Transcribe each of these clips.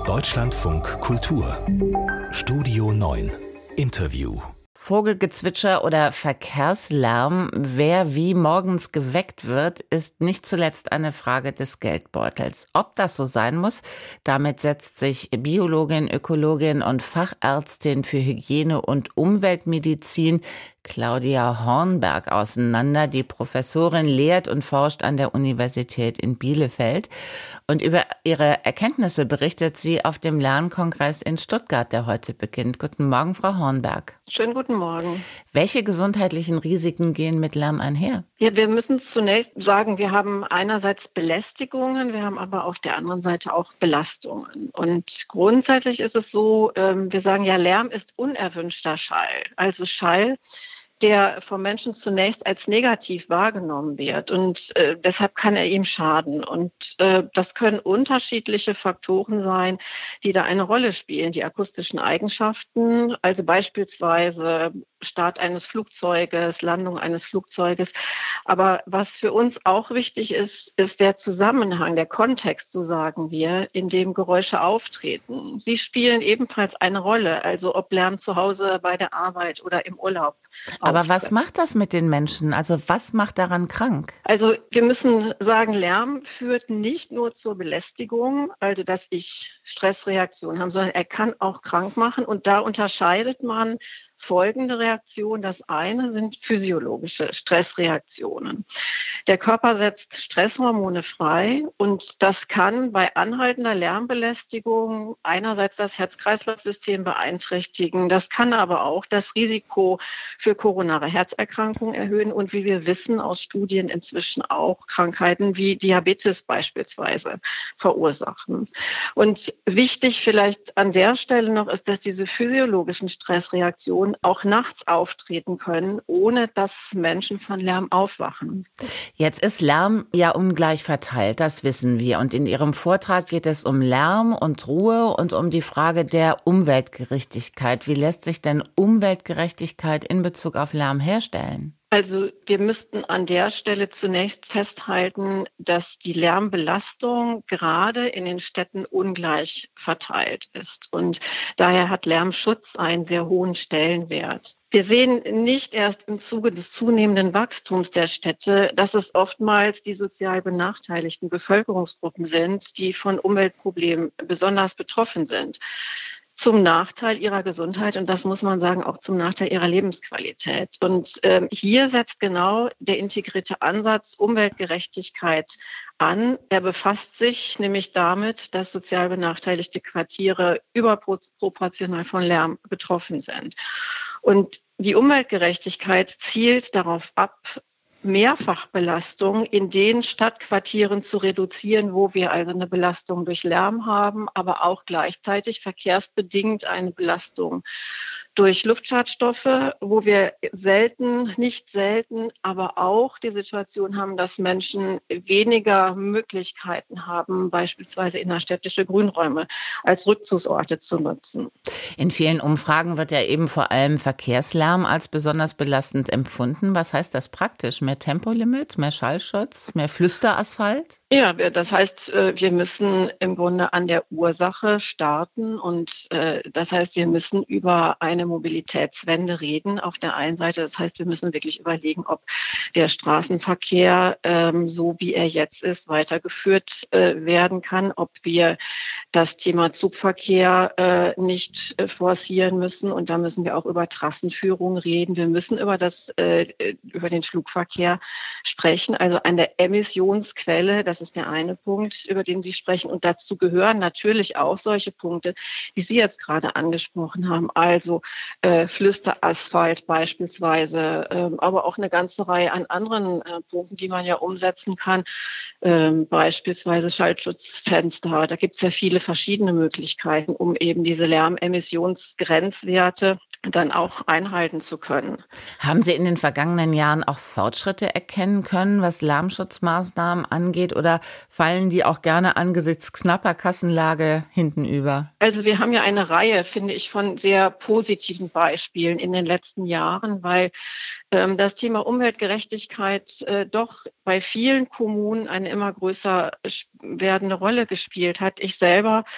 Deutschlandfunk Kultur Studio 9 Interview. Vogelgezwitscher oder Verkehrslärm, wer wie morgens geweckt wird, ist nicht zuletzt eine Frage des Geldbeutels. Ob das so sein muss, damit setzt sich Biologin, Ökologin und Fachärztin für Hygiene und Umweltmedizin Claudia Hornberg auseinander. Die Professorin lehrt und forscht an der Universität in Bielefeld. Und über ihre Erkenntnisse berichtet sie auf dem Lernkongress in Stuttgart, der heute beginnt. Guten Morgen, Frau Hornberg. Schönen guten Morgen. Welche gesundheitlichen Risiken gehen mit Lärm einher? Ja, wir müssen zunächst sagen, wir haben einerseits Belästigungen, wir haben aber auf der anderen Seite auch Belastungen. Und grundsätzlich ist es so, wir sagen ja, Lärm ist unerwünschter Schall. Also Schall, der vom Menschen zunächst als negativ wahrgenommen wird. Und deshalb kann er ihm schaden. Und das können unterschiedliche Faktoren sein, die da eine Rolle spielen. Die akustischen Eigenschaften, also beispielsweise Start eines Flugzeuges, Landung eines Flugzeuges. Aber was für uns auch wichtig ist, ist der Zusammenhang, der Kontext, so sagen wir, in dem Geräusche auftreten. Sie spielen ebenfalls eine Rolle, also ob Lärm zu Hause, bei der Arbeit oder im Urlaub. Aber was macht das mit den Menschen? Also was macht daran krank? Also wir müssen sagen, Lärm führt nicht nur zur Belästigung, also dass ich Stressreaktionen habe, sondern er kann auch krank machen. Und da unterscheidet man folgende Reaktionen. Das eine sind physiologische Stressreaktionen. Der Körper setzt Stresshormone frei und das kann bei anhaltender Lärmbelästigung einerseits das Herz-Kreislauf-System beeinträchtigen. Das kann aber auch das Risiko für koronare Herzerkrankungen erhöhen und wie wir wissen aus Studien inzwischen auch Krankheiten wie Diabetes beispielsweise verursachen. Und wichtig vielleicht an der Stelle noch ist, dass diese physiologischen Stressreaktionen auch nachts auftreten können, ohne dass Menschen von Lärm aufwachen. Jetzt ist Lärm ja ungleich verteilt, das wissen wir. Und in Ihrem Vortrag geht es um Lärm und Ruhe und um die Frage der Umweltgerechtigkeit. Wie lässt sich denn Umweltgerechtigkeit in Bezug auf Lärm herstellen? Also wir müssten an der Stelle zunächst festhalten, dass die Lärmbelastung gerade in den Städten ungleich verteilt ist. Und daher hat Lärmschutz einen sehr hohen Stellenwert. Wir sehen nicht erst im Zuge des zunehmenden Wachstums der Städte, dass es oftmals die sozial benachteiligten Bevölkerungsgruppen sind, die von Umweltproblemen besonders betroffen sind. Zum Nachteil ihrer Gesundheit und das muss man sagen, auch zum Nachteil ihrer Lebensqualität. Und hier setzt genau der integrierte Ansatz Umweltgerechtigkeit an. Er befasst sich nämlich damit, dass sozial benachteiligte Quartiere überproportional von Lärm betroffen sind. Und die Umweltgerechtigkeit zielt darauf ab, Mehrfachbelastung in den Stadtquartieren zu reduzieren, wo wir also eine Belastung durch Lärm haben, aber auch gleichzeitig verkehrsbedingt eine Belastung durch Luftschadstoffe, wo wir nicht selten, aber auch die Situation haben, dass Menschen weniger Möglichkeiten haben, beispielsweise innerstädtische Grünräume als Rückzugsorte zu nutzen. In vielen Umfragen wird ja eben vor allem Verkehrslärm als besonders belastend empfunden. Was heißt das praktisch? Mehr Tempolimit, mehr Schallschutz, mehr Flüsterasphalt? Ja, das heißt, wir müssen im Grunde an der Ursache starten und das heißt, wir müssen über eine Mobilitätswende reden auf der einen Seite. Das heißt, wir müssen wirklich überlegen, ob der Straßenverkehr, so wie er jetzt ist, weitergeführt werden kann, ob wir das Thema Zugverkehr nicht forcieren müssen und da müssen wir auch über Trassenführung reden. Wir müssen über den Flugverkehr sprechen, also eine Emissionsquelle, das ist der eine Punkt, über den Sie sprechen. Und dazu gehören natürlich auch solche Punkte, die Sie jetzt gerade angesprochen haben. Also Flüsterasphalt beispielsweise, aber auch eine ganze Reihe an anderen Punkten, die man ja umsetzen kann. Beispielsweise Schallschutzfenster. Da gibt es ja viele verschiedene Möglichkeiten, um eben diese Lärmemissionsgrenzwerte dann auch einhalten zu können. Haben Sie in den vergangenen Jahren auch Fortschritte erkennen können, was Lärmschutzmaßnahmen angeht, oder fallen die auch gerne angesichts knapper Kassenlage hinten über? Also wir haben ja eine Reihe, finde ich, von sehr positiven Beispielen in den letzten Jahren, weil das Thema Umweltgerechtigkeit doch bei vielen Kommunen eine immer größer werdende Rolle gespielt hat. Ich selber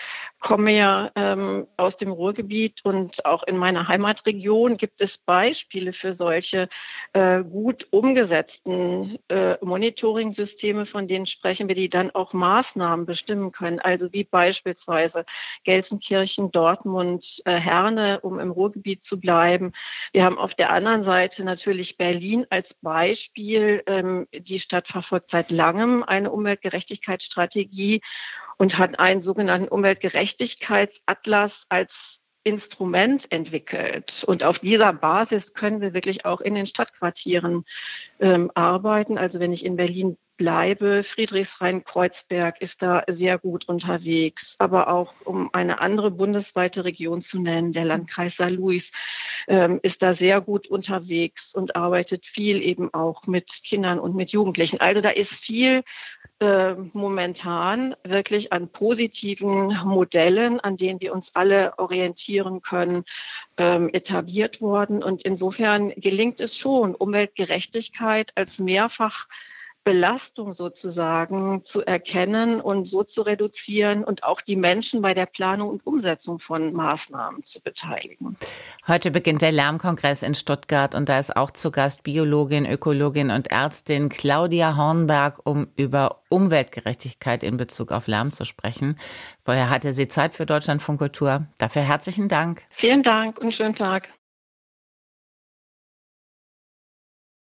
komme ja aus dem Ruhrgebiet und auch in meiner Heimatregion gibt es Beispiele für solche gut umgesetzten Monitoring-Systeme, von denen sprechen wir, die dann auch Maßnahmen bestimmen können. Also wie beispielsweise Gelsenkirchen, Dortmund, Herne, um im Ruhrgebiet zu bleiben. Wir haben auf der anderen Seite natürlich Berlin als Beispiel. Die Stadt verfolgt seit langem eine Umweltgerechtigkeitsstrategie und hat einen sogenannten Umweltgerechtigkeitsatlas als Instrument entwickelt. Und auf dieser Basis können wir wirklich auch in den Stadtquartieren arbeiten. Also wenn ich in Berlin bleibe, Friedrichshain-Kreuzberg ist da sehr gut unterwegs. Aber auch, um eine andere bundesweite Region zu nennen, der Landkreis Saarlouis ist da sehr gut unterwegs und arbeitet viel eben auch mit Kindern und mit Jugendlichen. Also da ist viel momentan wirklich an positiven Modellen, an denen wir uns alle orientieren können, etabliert worden. Und insofern gelingt es schon, Umweltgerechtigkeit als Mehrfachbelastung sozusagen zu erkennen und so zu reduzieren und auch die Menschen bei der Planung und Umsetzung von Maßnahmen zu beteiligen. Heute beginnt der Lärmkongress in Stuttgart und da ist auch zu Gast Biologin, Ökologin und Ärztin Claudia Hornberg, um über Umweltgerechtigkeit in Bezug auf Lärm zu sprechen. Vorher hatte sie Zeit für Deutschlandfunk Kultur. Dafür herzlichen Dank. Vielen Dank und schönen Tag.